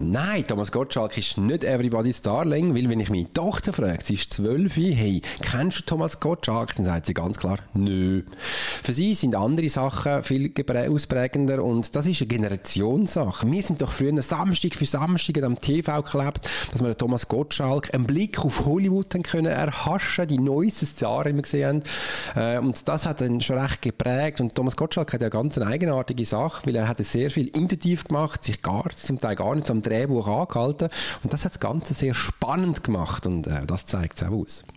Nein, Thomas Gottschalk ist nicht everybody's darling, weil wenn ich meine Tochter frage, sie ist 12, hey, kennst du Thomas Gottschalk? Dann sagt sie ganz klar, nö. Für sie sind andere Sachen viel ausprägender und das ist eine Generationssache. Wir sind doch früher Samstag für Samstag am TV geklebt, dass wir Thomas Gottschalk einen Blick auf Hollywood haben können erhaschen, die neuesten Stars immer gesehen haben. Und das hat dann schon recht geprägt. Und Thomas Gottschalk hat ja ganz eine eigenartige Sache, weil er hat sehr viel intuitiv gemacht, sich zum Teil gar nicht am Drehbuch angehalten. Und das hat das Ganze sehr spannend gemacht und das zeigt es auch aus.